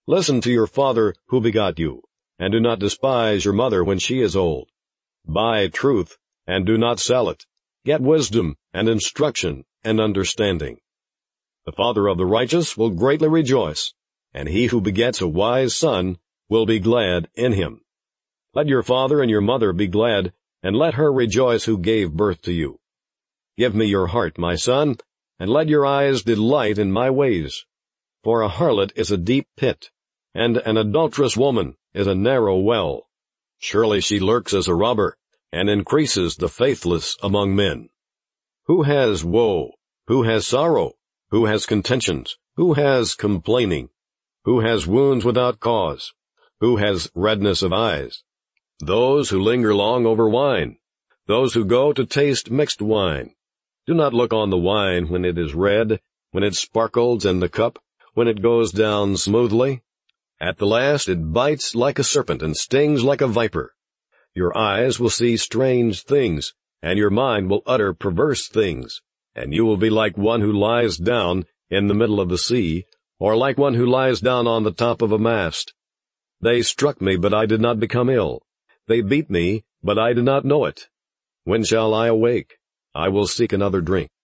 Listen to your father who begot you, and do not despise your mother when she is old. Buy truth, and do not sell it. Get wisdom, and instruction, and understanding. The father of the righteous will greatly rejoice, and he who begets a wise son will be glad in him. Let your father and your mother be glad, and let her rejoice who gave birth to you. Give me your heart, my son, and let your eyes delight in my ways. For a harlot is a deep pit, and an adulterous woman is a narrow well. Surely she lurks as a robber, and increases the faithless among men. Who has woe? Who has sorrow? Who has contentions? Who has complaining? Who has wounds without cause? Who has redness of eyes? Those who linger long over wine, those who go to taste mixed wine. Do not look on the wine when it is red, when it sparkles in the cup, when it goes down smoothly. At the last it bites like a serpent and stings like a viper. Your eyes will see strange things, and your mind will utter perverse things, and you will be like one who lies down in the middle of the sea, or like one who lies down on the top of a mast. They struck me, but I did not become ill. They beat me, but I did not know it. When shall I awake? I will seek another drink.